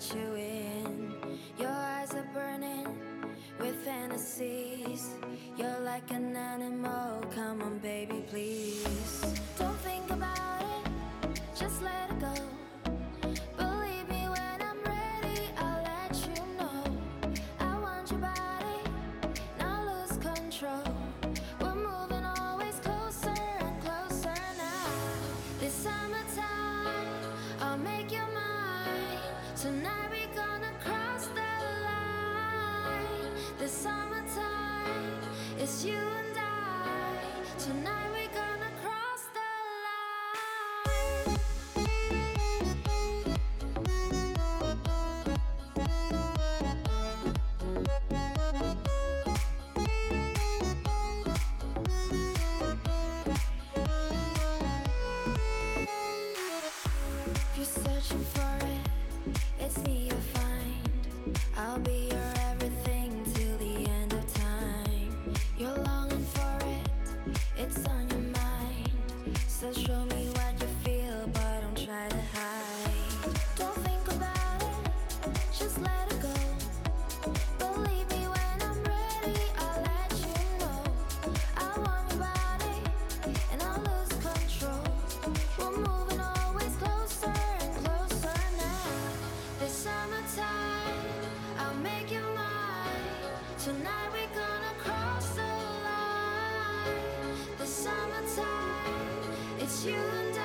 let you in. Your eyes are burning with fantasies. You're like an animal, come on baby please. Don't think about it, just let it go. Believe me when I'm ready, I'll let you know. I want your body, now lose control. We're moving always closer and closer now. This summertime, I'll make you mine. Tonight we're gonna cross the line. This summertime, it's you and I. Tonight we're gonna cross the line. If you're searching for it, it's me you'll find. I'll be your everything till the end of time. You're longing for it, it's on your mind. So show me what you feel, but don't try to hide. Don't think about it, just let it go. Believe me when I'm ready, I'll let you know. I want your body, and I'll lose control. We're moving always closer and closer now. This summertime, I'll make you mine. Tonight we're gonna cross the line. This summertime, it's you and I.